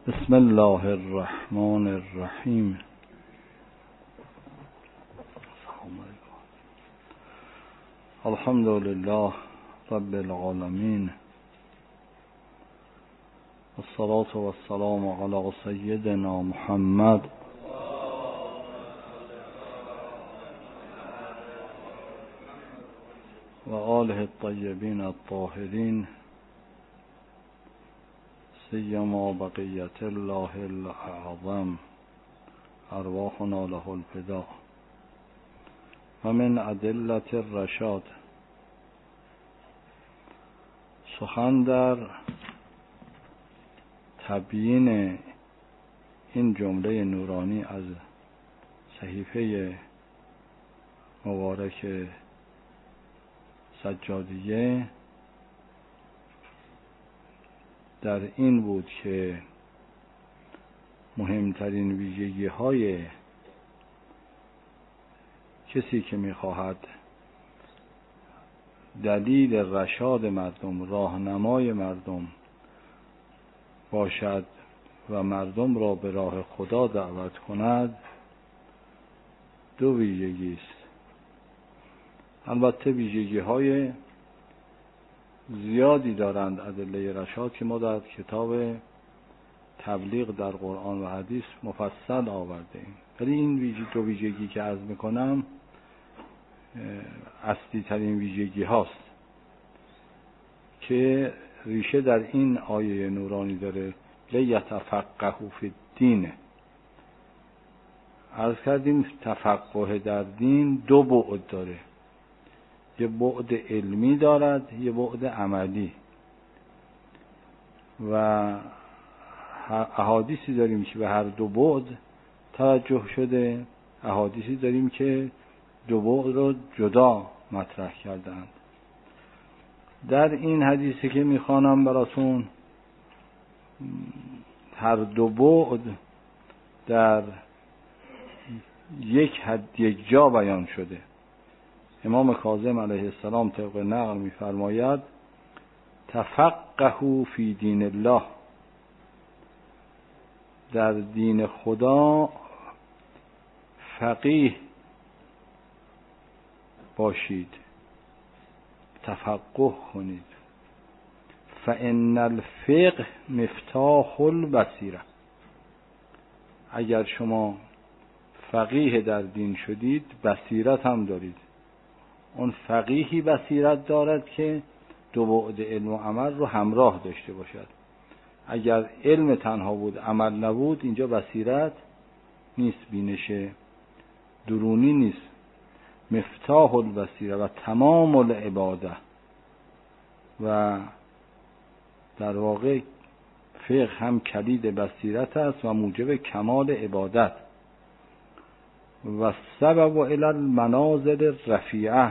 بسم الله الرحمن الرحیم. الحمد لله رب العالمین، والصلاة والسلام علی سیدنا محمد و آله الطیبین الطاهرین، سیما بقیت الله الاعظم، ارواحنا له الفداء. و من ادلة الرشاد، سخن در تبیین این جمله نورانی از صحیفه مبارک سجادیه در این بود که مهمترین ویژگی های کسی که میخواهد دلیل رشاد مردم، راهنمای مردم باشد و مردم را به راه خدا دعوت کند، دو ویژگی است. البته ویژگی های زیادی دارند ادله رشاد که ما در کتاب تبلیغ در قرآن و حدیث مفصل آورده ایم، ولی این دو ویژگی که عرض میکنم اصلی ترین ویژگی هاست که ریشه در این آیه نورانی داره. لیتفقهوا فی الدین. عرض کردیم تفقه در دین دو بعد داره، یه بعد علمی دارد، یه بعد عملی. و احادیثی داریم که به هر دو بعد توجه شده، احادیثی داریم که دو بعد رو جدا مطرح کردند. در این حدیثی که میخوانم براتون هر دو بعد در یک جا بیان شده. امام کاظم علیه السلام طبق نقل میفرماید تفقهوا فی دین الله، در دین خدا فقیه باشید، تفقه کنید. فان الفقه مفتاح البصیره. اگر شما فقیه در دین شدید، بصیرت هم دارید. اون فقیهی بصیرت دارد که دو بعد علم و عمل رو همراه داشته باشد. اگر علم تنها بود عمل نبود، اینجا بصیرت نیست، بینش درونی نیست. مفتاح البصیره و تمام العباده. و در واقع فقه هم کلید بصیرت است و موجب کمال عبادت. و سبب الی المنازل الرفیعه.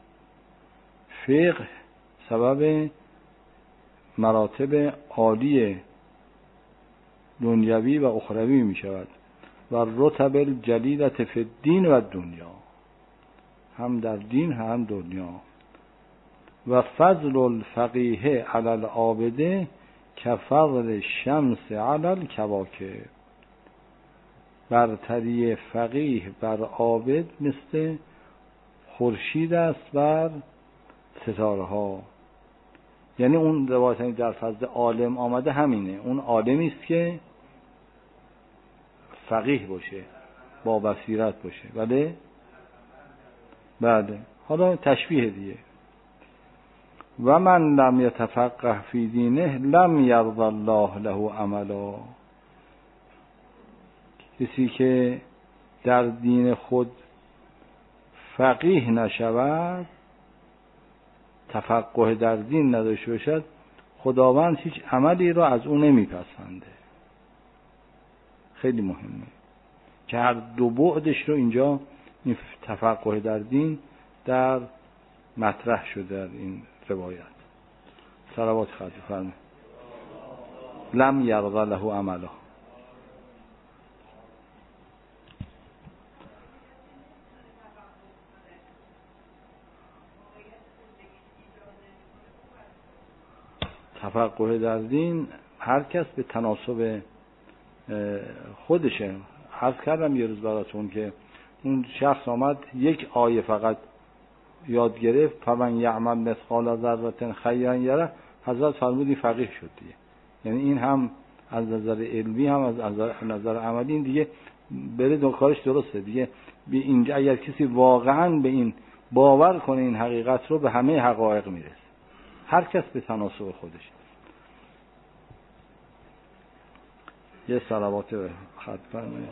فقه سبب مراتب عالی دنیوی و اخروی می شود. و رتب الجلیلة فی الدین و دنیا، هم در دین هم دنیا. و فضل الفقیه علی العابده کفضل الشمس علی الکواکب. برتری فقیه بر عابد مثل خورشید است بر ستاره ها. یعنی اون روایتی در فضل عالم آمده همینه، اون عالمی است که فقیه باشه، با بصیرت باشه. بله حالا تشبیه دیگه. و من لم یتفقه فی دینه لم یرضی الله له عملا. کسی که در دین خود فقیه نشود، تفقه در دین نداشته باشد، خداوند هیچ عملی را از اون نمیپسنده. خیلی مهمه که هر دو بعدش رو اینجا این تفقه در دین در مطرح شده در این روایت. صلوات خواهد فرمایید. لم یرضی له عملا. تفقه در دین هر کس به تناسب خودشه. عرض کردم یه روز براتون که اون شخص آمد یک آیه فقط یاد گرفت، فمن یعمل مثقال ذره خیرا یره، حضرت فرمودی فقیه شد دیگه. یعنی این هم از نظر علمی هم از نظر عملی این دیگه بره کارش درسته دیگه. اینجا اگر کسی واقعا به این باور کنه این حقیقت رو، به همه حقایق میرسه، هر کس به تناسب خودش. یه صلوات به خط فرمایید.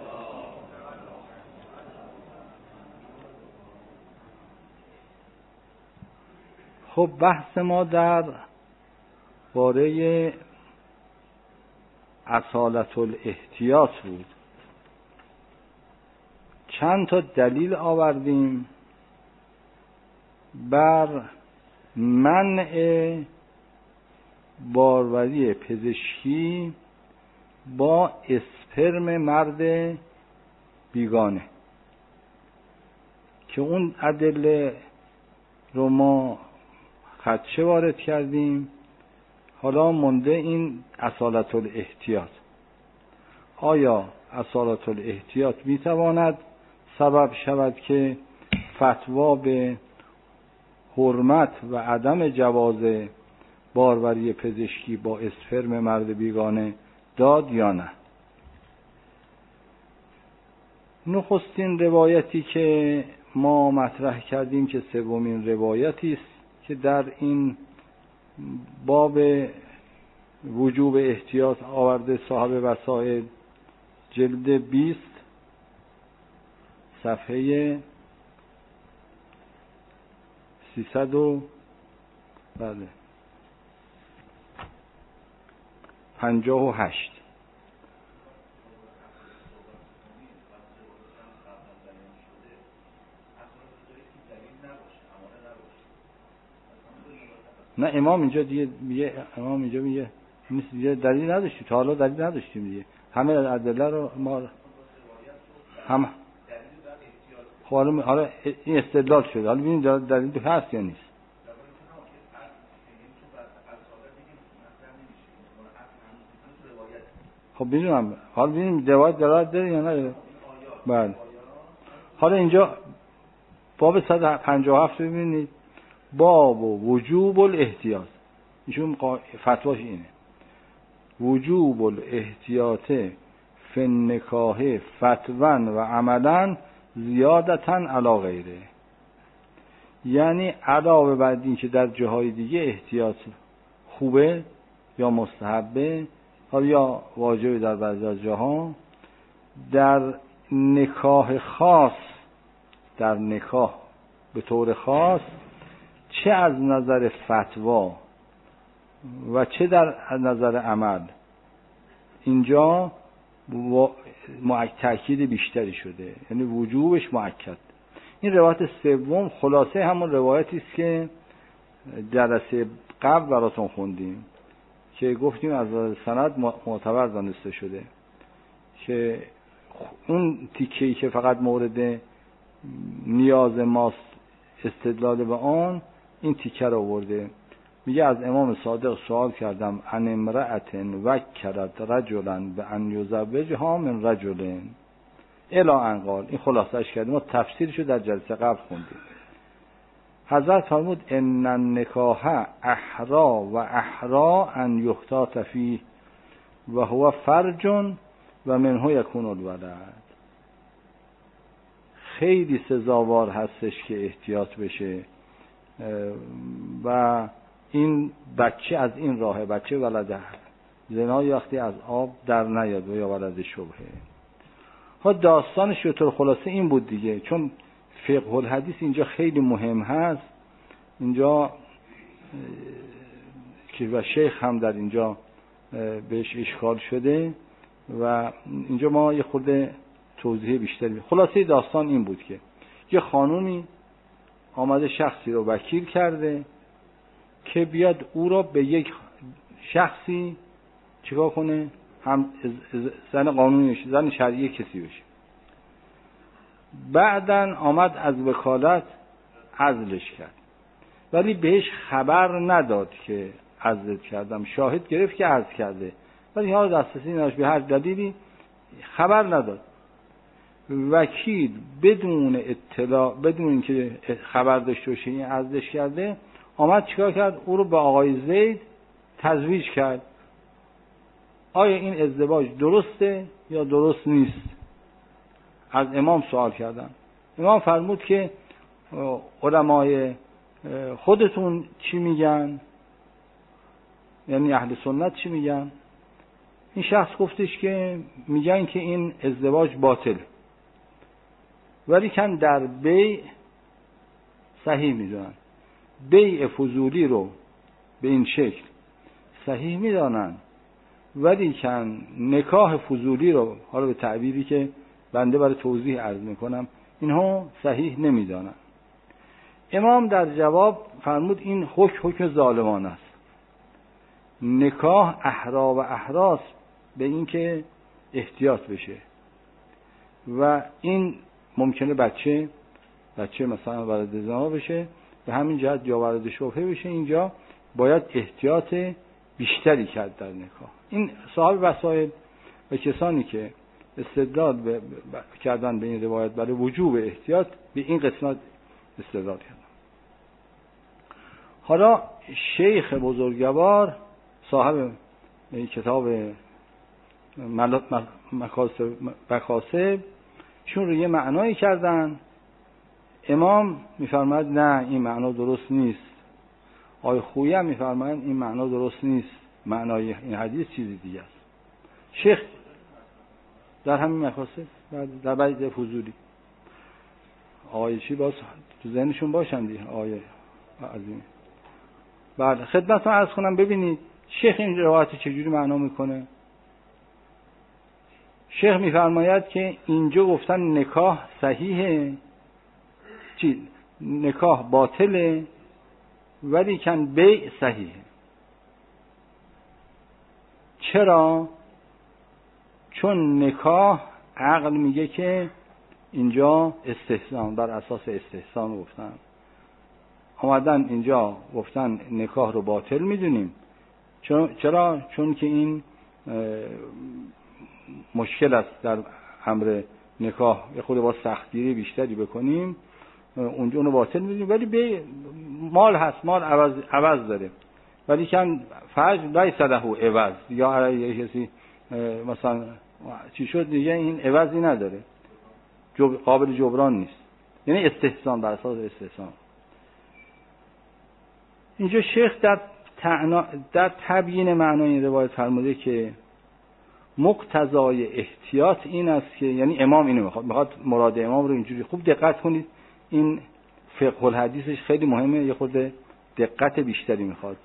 خب بحث ما در باره اصالت الاحتیاط بود. چند تا دلیل آوردیم بر منع باروری پزشکی با اسپرم مرد بیگانه که اون ادله رو ما خدشه وارد کردیم. حالا مونده این اصالت الاحتیاط. آیا اصالت الاحتیاط میتواند سبب شود که فتوا به حرمت و عدم جواز باروری پزشکی با اسپرم مرد بیگانه داد یا نه؟ نخستین روایتی که ما مطرح کردیم که سومین روایتی است که در این باب وجوب احتیاط آورده صاحب وسائل، جلد 20 صفحه 358. نه امام اینجا دیگه امام اینجا میگه نیست دیگه، دلیل نداشتیم تا حالا، دلیل نداشتیم دیگه، همه ادله رو ما هم حالا این استدلال شده. حالا ببینید دلیل هست یا نیست. خب ببینم حالا ببینیم روایت داره یا نه. بله حالا اینجا باب 157 ببینید، باب وجوب الاحتیاط. ایشون فتواش اینه: وجوب الاحتیاط فی النکاح فتوا و عملا زیادتا علی غیره. یعنی علاوه بر این که در جاهای دیگه احتیاط خوبه یا مستحبه یا واجبه در بعضی از جاها، در نکاح خاص، در نکاح به طور خاص، چه از نظر فتوا و چه در نظر عمل، اینجا تأکید بیشتری شده، یعنی وجوبش مؤکد. این روایت سوم خلاصه همون روایتی است که جلسه قبل براتون خوندیم که گفتیم از سند معتبر دانسته شده، که اون تیکه‌ای که فقط مورد نیاز ماست استدلال به آن، این تیکه رو آورده. میگه از امام صادق سوال کردم عن امرأة وکلت رجلا به ان یزوجها من رجل الی ان قال. این خلاصش کردیم، ما تفسیرشو در جلسه قبل خوندیم. حضرت فرمود ان النکاح احرا و احرا ان یحتاط فیه و هو فرج و منه یکون الولد. خیلی سزاوار هستش که احتیاط بشه و این بچه از این راه، بچه ولد زنا وقتی از آب در نیاد و یا ولد شبهه. ها داستانش به طور خلاصه این بود دیگه، چون فقه الحدیث اینجا خیلی مهم هست اینجا که و شیخ هم در اینجا بهش اشکال شده و اینجا ما یه خورده توضیح بیشتری. خلاصه داستان این بود که یه خانومی آمده شخصی رو وکیل کرده که بیاد او را به یک شخصی چیکار کنه، هم زن قانونی بشه، زن شرعی کسی بشه. بعدن آمد از وکالت عزلش کرد، ولی بهش خبر نداد که عزل کردم. شاهد گرفت که عزل کرده، ولی ها دسترسی نداشت به هر دلیلی. خبر نداد. وکیل بدون اطلاع، بدون اینکه خبر داشته باشه این عزلش کرده، آمد چیکار کرد؟ او رو به آقای زید تزویج کرد. آیا این ازدواج درسته یا درست نیست؟ از امام سوال کردن. امام فرمود که علمای خودتون چی میگن، یعنی اهل سنت چی میگن؟ این شخص گفتش که میگن که این ازدواج باطل، ولی کن در بیع صحیح میدونن. بیع فضولی رو به این شکل صحیح میدانن، ولی کن نکاح فضولی رو، حالا به تعبیری که بنده برای توضیح عرض میکنم، اینها صحیح نمیدانن. امام در جواب فرمود این حکم ظالمانه است. نکاح احرا و احراس به این که احتیاط بشه و این ممکنه بچه مثلا وارد زنا بشه، به همین جهت یا وارد شبهه بشه. اینجا باید احتیاط بیشتری کرد در نکاح. این صاحب وسائل و کسانی که استدلال کردن به این روایت برای وجوب احتیاط، به این قسمت استدلال کردن. حالا شیخ بزرگوار صاحب کتاب مکاسب چون رو یه معنایی کردن، امام میفرماید نه این معنا درست نیست. آقای خویی هم میفرماید این معنا درست نیست، معنای این حدیث چیزی دیگه است. شیخ در همین مکاسب در بعضی فضولی آقای چی باز تو ذهنشون باشن دیگه. آقای عظیم بعد خدمتتون عرض کنم، ببینید شیخ این روایت چجوری معنا میکنه. شیخ میفرماید که اینجا گفتن نکاح صحیحه، نکاح باطله، ولی کن بیع صحیحه. چرا؟ چون نکاح عقل میگه که اینجا استحسان، بر اساس استحسان گفتن آمدن اینجا گفتن نکاح رو باطل میدونیم. چرا؟ چون که این مشکل است در امر نکاح، یه خود با سختگیری بیشتری بکنیم، اونجا اونو باطل میدونیم. ولی به مال هست، مال عوض داره، ولی کن فرج لیس له عوض، یا یه کسی مثلا چی شد دیگه این عوضی نداره، قابل جبران نیست. یعنی استحسان، بر اساس استحسان. اینجا شیخ در تبیین معنای این روایت فرموده که مقتضای احتیاط این است که، یعنی امام اینو میخواد مراد امام رو اینجوری خوب دقت کنید. این فقه الحدیثش خیلی مهمه، یه خورده دقت بیشتری میخواد،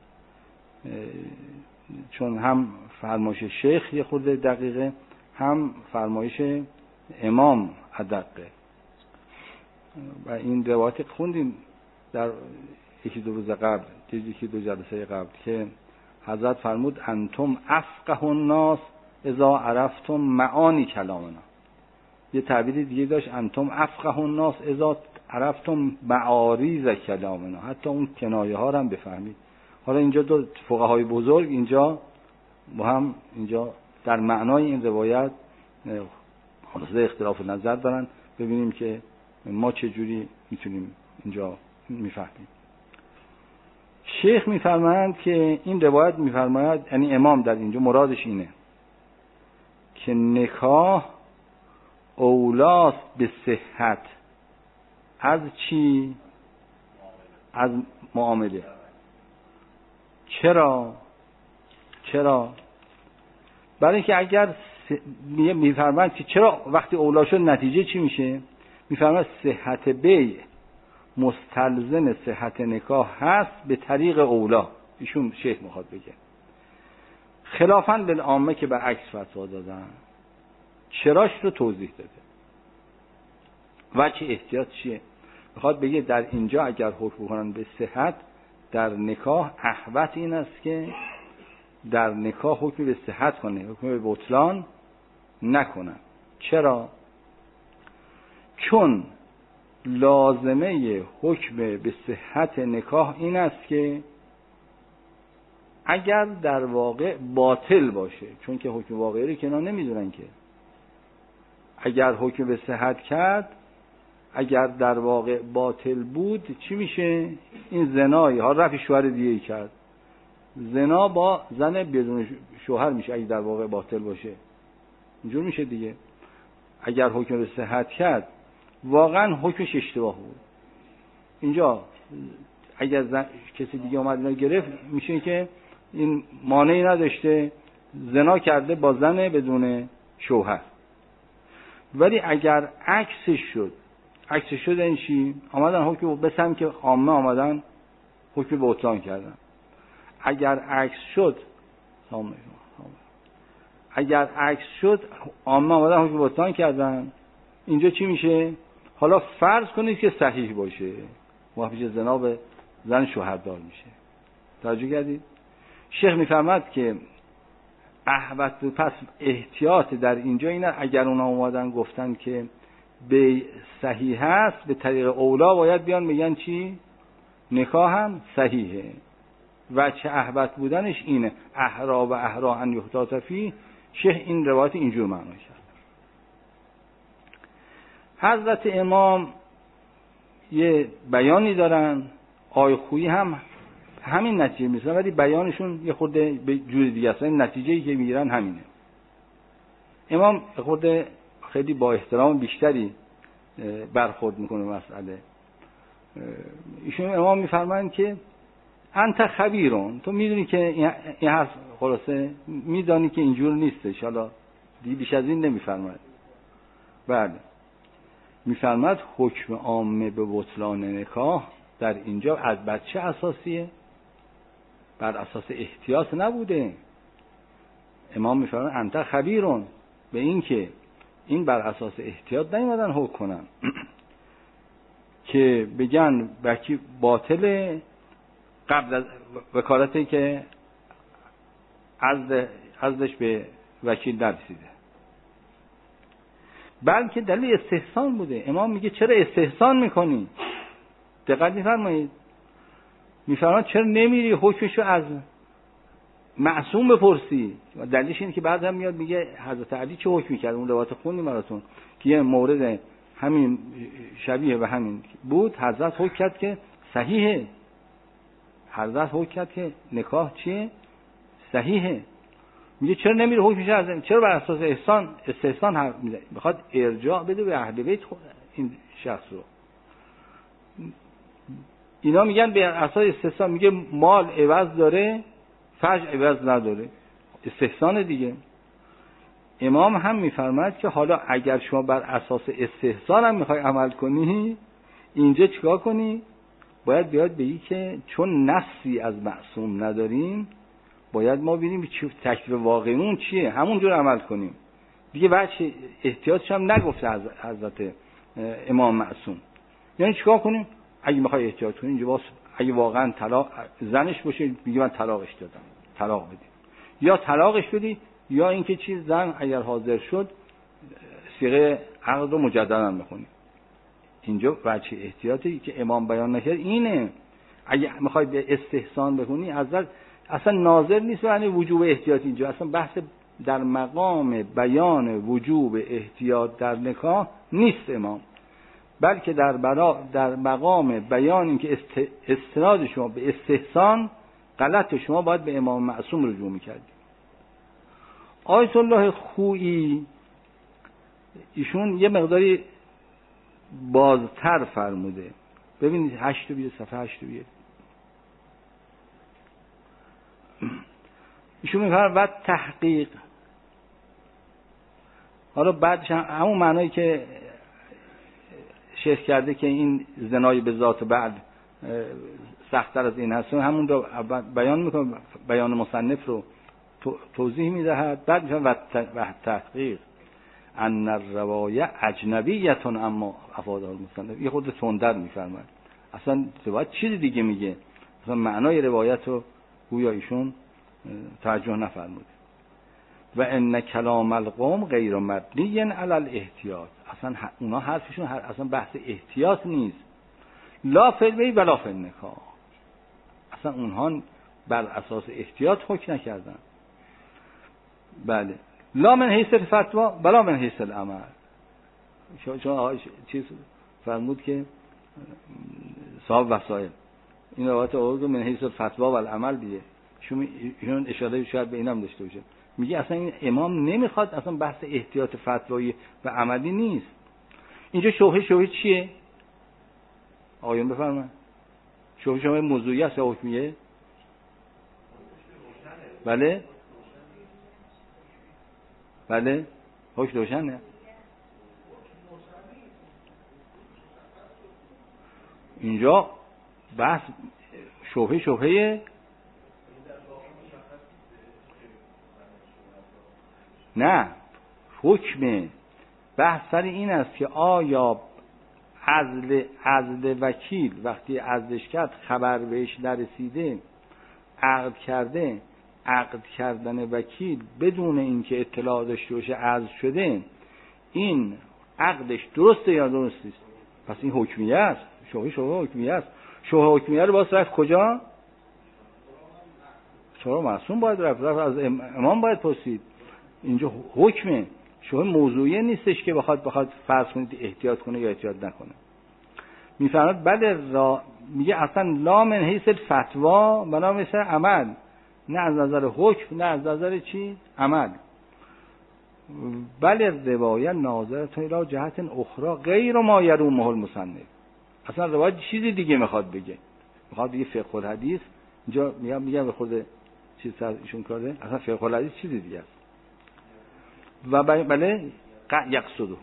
چون هم فرمایش شیخ یه خورده دقیقه، هم فرمایش امام ادقه. و این روایت خوندیم در یکی دو روز قبل، یکی دو جلسه قبل، که حضرت فرمود انتم افقه الناس اذا عرفتم معانی کلامنا. یه تعبیر دیگه داشت، انتم افقه الناس اذا عرفتم معاریض کلامنا، حتی اون کنایه ها رو هم بفهمید. حالا اینجا دو فقهای بزرگ اینجا با هم اینجا در معنای این روایت خلاصه اختلاف نظر دارن. ببینیم که ما چه جوری میتونیم اینجا میفهمیم. شیخ میفرمایند که این روایت میفرماید، یعنی امام در اینجا مرادش اینه که نکاح اولاست به صحت از چی؟ از معامله. چرا؟ برای اینکه اگر میفرمایند که چرا وقتی اولا شد نتیجه چی میشه؟ میفرمایند صحت بیع مستلزم صحت نکاح هست به طریق اولا. ایشون شیخ میخواد بگه خلافاً للعامه که برعکس فتوا دادن. چراش رو توضیح داده. وجه احتیاط چیه؟ میخواد بگه در اینجا اگر حکم کنن به صحت در نکاح، احوط این است که در نکاح حکم به صحت کنه، حکم به بطلان نکنن. چرا؟ چون لازمه حکم به صحت نکاح این است که اگر در واقع باطل باشه، چون که حکم واقعی رو که اینا نمیدونن که اگر حکم به صحت کرد، اگر در واقع باطل بود چی میشه؟ این زنایی ها رفع شوهر دیگه کرد، زنا با زن بدون شوهر میشه اگه در واقع باطل باشه، اینجور میشه دیگه. اگر حکم به صحت کرد واقعا حکمش اشتباه بود، اینجا اگر کسی دیگه اومد اینا گرفت میشه که این مانعی نداشته، زنا کرده با زن بدون شوهر. ولی اگر عکسش شد این چی؟ آمدن حکم بسم که عامه آمدن حکم به بطلان کردن. اگر عکس شد عامه آمدن حکم به بطلان کردن، اینجا چی میشه؟ حالا فرض کنید که صحیح باشه، موافق زنا به زن شوهردار میشه. توجه کردید؟ شیخ میفرماد که پس احتیاط در اینجا اینه اگر اونا اومدن گفتن که به صحیح هست، به طریق اولا باید بیان میگن چی؟ نکاح هم صحیحه. و چه احوط بودنش اینه، احرا و احرا ان یحتاط فی. شیخ این روایت اینجور معنی کرد. حضرت امام یه بیانی دارن، آیه خویی هم همین نتیجه میرسن، ولی بیانشون یه خورده به جور دیگه است. این نتیجه‌ای که میگیرن همینه. امام خورده خیلی با احترام بیشتری برخورد میکنه مسئله. ایشون امام میفرمایند که انت خبیرون، تو میدونی که این حرف خلاصه میدانی که اینجور نیستش، حالا دیگه بیش از این نمیفرماید. بله، میفرماید حکم عامه به بطلان نکاح در اینجا از بر چه اساسیه؟ بر اساس احتیاط نبوده. امام میفرماید انت خبیرون، به این که این بر اساس احتیاط نیومدن حکم کنن که بگن بکی باطله قبل از وکالتی که عزدش به وکیل نرسیده، بلکه دلیل استحسان بوده. امام میگه چرا استحسان میکنی؟ دقت میفرمایید، میفرماید چرا نمیری حکمشو از معصوم بپرسی؟ دلیلش اینه که بعد هم میاد میگه حضرت علی چه حکمی کرد. اون روایت خوندیم براتون که یه مورد همین شبیه به همین بود، حضرت حکم کرد که صحیحه، حضرت حکم کرد که نکاح چیه؟ صحیحه. میگه چرا نمیره حکمش از، چرا بر اساس استحسان میخواد ارجاع بده به اهل بیت این شخص رو. اینا میگن به اساس استحسان، میگه مال عوض داره فرج عوض نداره، استحسان دیگه. امام هم میفرماید که حالا اگر شما بر اساس استحسان هم میخوای عمل کنی، اینجا چیکار کنی؟ باید بیاد بگی که چون نصی از معصوم نداریم، باید ما ببینیم تکلیف واقعیمون چیه، همونجور عمل کنیم دیگه. وجه احتیاطش هم نگفته حضرت امام معصوم. یعنی چیکار کنیم؟ اگه میخوای احتیاط کنی اینجا اگه واقعا طلاق زنش باشه، میگه من طلاقش دادم، طلاق بدی، یا طلاقش بدی، یا اینکه چیز زن اگر حاضر شد صیغه عقد رو مجددا بخونی. اینجا وجه احتیاطی که امام بیان نکرد اینه. اگه میخوای به استحسان بخونی اصلا ناظر نیست یعنی وجوب احتیاط. اینجا اصلا بحث در مقام بیان وجوب احتیاط در نکاح نیست امام، بلکه در مقام بیان این که استناد شما به استحسان غلط، شما باید به امام معصوم رجوع میکردید. آیت الله خویی ایشون یه مقداری بازتر فرموده. ببینید 8 بیه، صفحه 8 بیه. ایشون میفرماید و تحقیق، حالا بعدش همون معنایی که شیخ کرده که این زنای به ذات بعد سخت‌تر از این هست، همون رو بیان میکنه، بیان مصنف رو توضیح میدهد. بعد میفرماید و تحقیق ان الروایه اجنبیه اما افاده المصنف. یه خود تندر میفرماید، اصلا روایت چیز دیگه میگه، اصلا معنای روایت رو گویا ایشون توجه نفرموده. و ان کلام القوم غیر مبنی علی الاحتیاط، اصلا اونا حرفشون اصلا بحث احتیاط نیست. لا فی البیع ولا فی النکاح، اصلا اونها بر اساس احتیاط حکم نکردن. بله، لا من حیث الفتوا ولا من حیث العمل. چون چیز فرمود که صاحب وسائل این روایت آورد من حیث الفتوا و العمل دیگه، ایشون اشاره شاید به اینم داشته باشه. میگه اصلا این امام نمیخواد، اصلا بحث احتیاط فتوایی و عملی نیست. اینجا شبهه چیه؟ آقایون بفرمایید. شبهه موضوعی است یا حکمیه؟ بله حکم روشنه. اینجا بحث شبهه نه، حکم بحث سر این است که آیا عزل وکیل وقتی عزلش کرد خبر بهش نرسیده عقد کرده، عقد کردن وکیل بدون اینکه اطلاع داشته باشه عزل شده، این عقدش درسته یا درست نیست؟ پس این حکمیه است. شبهه حکمیه است. شبهه حکمیه رو باید رفت کجا؟ چرا معصوم باید رفت از امام باید پرسید. اینجا حکمه، شبهه موضوعی نیستش که بخواد فرض کنید احتیاط کنه یا احتیاط نکنه. میفرماد بله میگه اصلا لا من حیث الفتوا ولا من حیث عمل، نه از نظر حکم نه از نظر چی؟ عمل. بله روایت ناظرت الی جهت اخرى غیر ما یرومه المصنف. اصلا روایت چیزی دیگه میخواد بگه، میخواد بگه فقه الحدیث. اینجا میگم به خود چیز ایشون کاره، اصلا فقه الحدیث چیزی دیگه است. و بله یقصده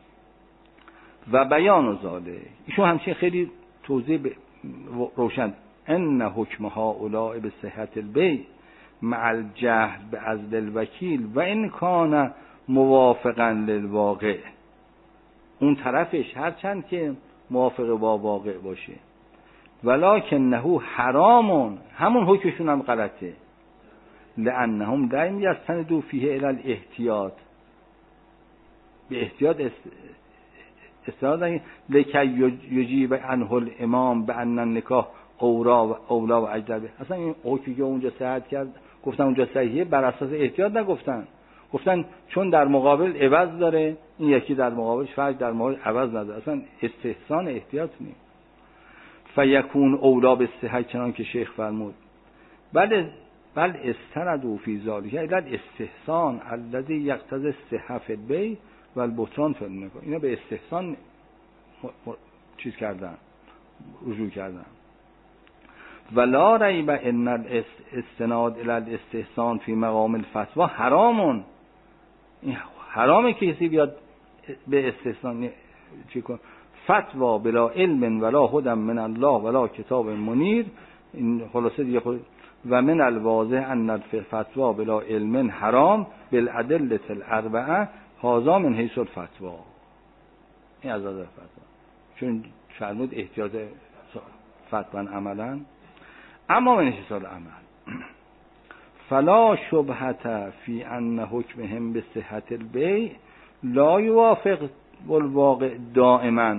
و بیان ذالک. ایشون همچین خیلی توضیح روشن ان حکم هؤلاء به صحت البیع مع الجهل بعزل الوکیل و ان کان موافقا للواقع. اون طرفش هرچند که موافق با واقع باشه ولکنه حرام، همون حکمشون هم غلطه. لانهم دائم یستندوا فیه الی الاحتیاط، به احتیاط استناد لکی یجیب عنه الامام بان النکاح اولا و اجدر. اصلا این حکمی که اونجا صحت کرد گفتن اونجا صحیحه بر اساس احتیاط نگفتن، گفتن چون در مقابل عوض داره، این یکی در مقابلش فرق در مقابل عوض نداره. اصلا استحسان احتیاط نیست. فیکون اولا به صحت، چنان که شیخ فرمود بل استندوا فی ذلک الی الاستحسان الذی یقتضی الصحه فی البیع و البطلان فی النکاح. اینا به استحسان چیز کردن، رجوع کردن. ولا ریب ان الاستناد الی الاستحسان فی مقام الفتوا حرام. این حرامه که کسی بیاد به استحسان چی کنه. فتوا بلا علم ولا هدى من الله ولا کتاب منیر. این خلاصه دیگه خود و من الواضح ان الفتوا بلا علم حرام بالادله الاربعه هذا من حیث الفتوا. این از نظر فتوا، چون فرمود احتیاط فتوا عملا. اما من حیث العمل فلا شبهه فی ان حکمهم به صحت البیع لا یوافق الواقع دائما.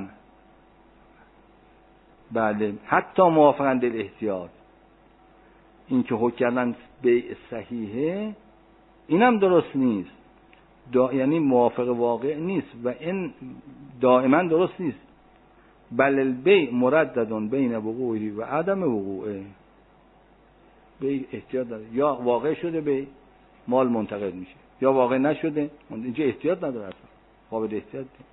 بله حتی موافقاً للاحتیاط. این که حکم کردن بیع صحیحه اینم درست نیست، یعنی موافق واقع نیست و این دائما درست نیست. بل البیع مردد بین وقوعه و عدم وقوعه. بیع احتیاط داره، یا واقع شده بیع مال منتقل میشه یا واقع نشده، اینجا احتیاط نداره، اصلا قابل احتیاط نیست.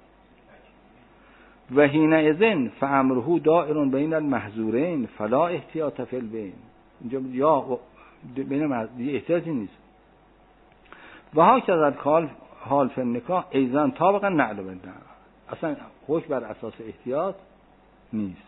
و حینئذ فامره دائر بین المحظورین فلا احتیاط فی البیع. اینجا یا بین احتیاطی نیست. و ها که از حال فی النکاح ایضا طابقا نعل بدن، اصلا حکم بر اساس احتیاط نیست.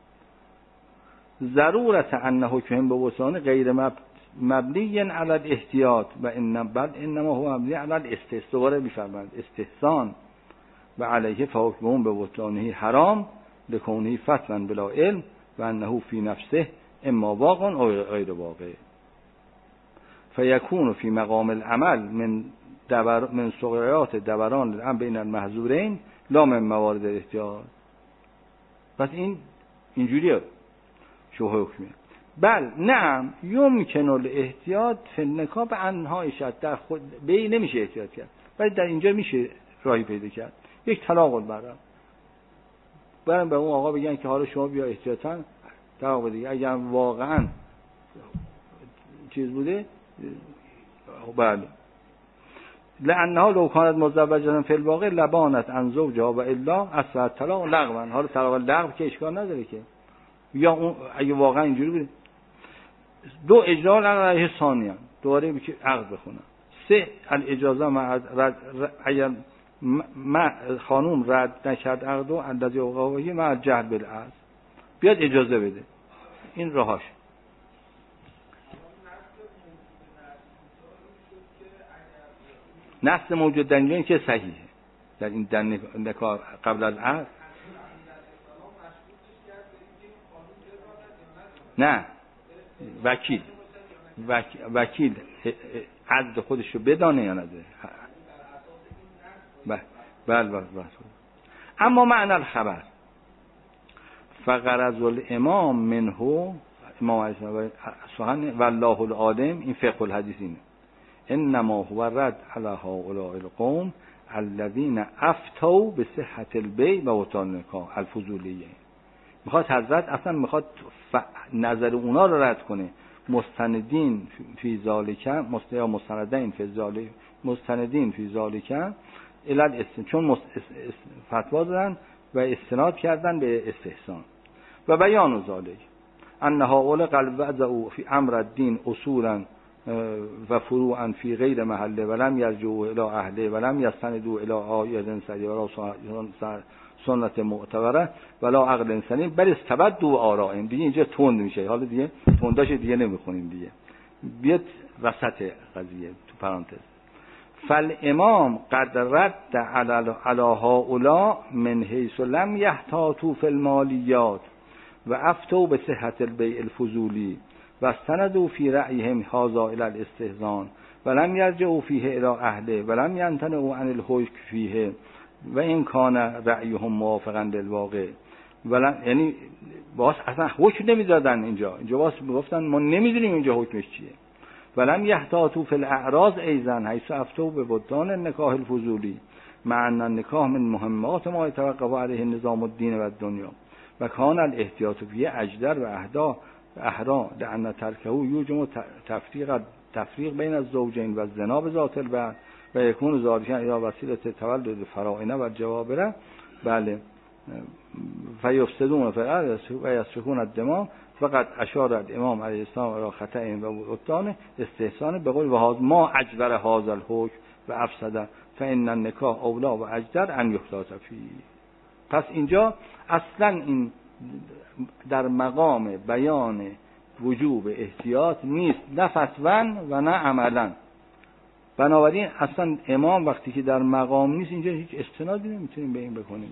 ضرورت ان حکم به وسان غیر مبنی علی الاحتیاط و انما هو مبنی علی الاستحسان. میفرماید استحسان و علیه فحکمهم به وسانه حرام لکونه فتوا بلا علم و انه فی نفسه اما واقع او غیر واقع. فیکون فی مقام العمل من سقیات دوران الامر بین المحظورین لا من موارد الاحتیاط. پس این اینجوریه شبهه حکمیه. بل نعم یمکن الاحتیاط فی النکاح به انهای شد، در خود بیع نمیشه احتیاط کرد ولی در اینجا میشه راهی پیدا کرد. یک طلاق البرم. برن به اون آقا بگن که حالا شما بیا احتیاطاً طلاق بده. اگر واقعا چیز بوده بله، لانها لو کانت مزوجه فی الواقع لبانت عن زوجها و الا اصل طلاق لغوا. حالا طلاق لغو که اشکال نداره که، یا اون اگه واقعا اینجوری بوده. دو اجرا علیه ثانیا، دوباره میگه عقد بخونم. سه الاجازه مع اگر خانوم رد نکرد عقد و اندازه اوقاوی مع جهل بالعقد، بیاد اجازه بده. این راهاش. نص موجود در اینجا که صحیحه در این در نکاح قبل از عقد. نه، وکیل عقد خودش رو بدانه یا نده. بله. اما معنی الخبر فغرض الامام منه، امام علیه السلام والله العالم، این فقه الحدیث اینه، انما هو رد علی هؤلاء القوم الذين افتوا بصحة البيع و بطلان النکاح الفضولیه. میخواد حضرت اصلا میخواد نظر اونا رو رد کنه. مستندین فی ذالک، مستندین فی ذالک الى چون فتوا دادن و استناد کردن به استحسان و بیان ذالک انها اول قلب وضعوا فی امر الدین اصولا و فروعا فی غیر محله ولم یرجعوا الی اهله ولم یستندوا الی آیات صحیحه ولا سنت معتبره ولا عقل انسانی بل استبدوا آرائهم. دیگه اینجا تند میشه، حالا دیگه تنداش دیگه نمیخونیم دیگه، بیاد وسط قضیه تو پرانتز. فالامام قد رد علی هؤلاء من حیث لم یحتاطوا فی المالیات و افتوا بصحة البیع الفضولی و استندوا فی رأیهم هذا الی الاستحسان ولم یرجعوا فیه الی اهله ولم یمتنعوا عن الحکم فیه و این کان رأیهم موافقا للواقع. یعنی باز اصلا حکم نمیدادن اینجا باز میگفتن ما نمیدونیم اینجا حکمش چیه. ولم یحتاطوا فی الاعراض ایضا حیث افتوا ببطلان النکاح الفضولی مع ان النکاح من مهمات ما يتوقف علیه النظام الدین و الدنیا و کان الاحتیاط فیه اجدر و احرا لان ترکه یوجب تفریق بین الزوجین و الزنا بذات البعض و یکون ذالک یا وسیله تولد فرائنه و جوابره. بله، فیفسدون و یسفکون الدماء. فقط اشار الامام علیه السلام الى خطأ و بطلان استحسان به قول و ما اجبر هذا الحکم و افسد فان النکاح اولا و اجدر ان یحتاط فیه. پس اینجا اصلا این در مقام بیان وجوب احتیاط نیست، نه فتوا و نه عملا. بنابراین اصلا امام وقتی که در مقام نیست اینجا هیچ استنادی نمیتونیم به این بکنیم.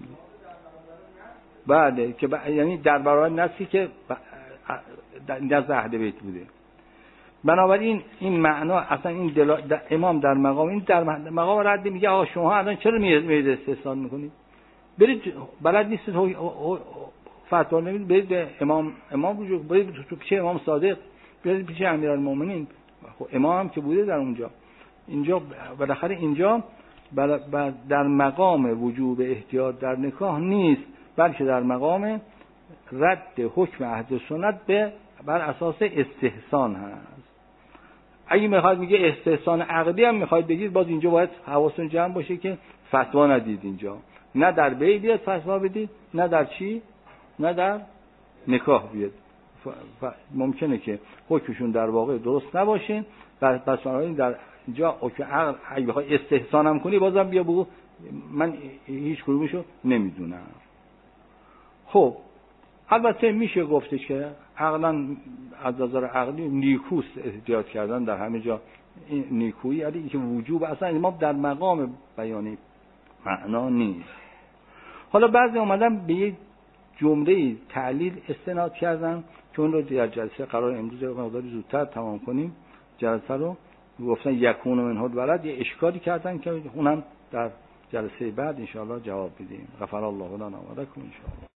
بله که یعنی در برابر نصی که نزد اهل بیت بوده. بنابراین این معنا اصلا این امام در مقام، این در مقام رد میگه آقا شما الان چرا میید استحسان میکنید؟ برید بلد نیستید فتوا نمیدید، برید به امام رجوع، برید تو پیش امام صادق، برید پیش امیرالمومنین. خب امام هم که بوده در اونجا. اینجا بالاخره اینجا در مقام وجوب احتیاط در نکاح نیست، بلکه در مقام رد حکم عهد سنت بر اساس استحسان هست. اگه میخواد میگه استحسان عقدی هم میخواد بگید، باز اینجا باید حواستون جمع باشه که فتوا ندید اینجا، نه در بیع بیاد فتوا بدید، نه در چی، نه در نکاح بیاد. ممکنه که حکمشون در واقع درست نباشه. پس بنابراین در اینجا اگه بخوای استحسان هم کنی بازم بیا بگو من هیچ کدومشو نمیدونم. خب البته میشه گفتش که عقلا از نظر عقلی نیکوست احتیاط کردن در همه جا، این نیکویی، علی که وجوب اصلا ما در مقام بیانی معنا نیست. حالا بعضی اومدن به یک جمله تعلیل استناد کردن که اون رو در جلسه قرار امروز مقداری زودتر تمام کنیم جلسه رو، گفتن یکون منه الولد، یه اشکالی کردن که اونم در جلسه بعد ان شاء الله جواب بدیم. غفر الله لنا و لکم ان شاء الله.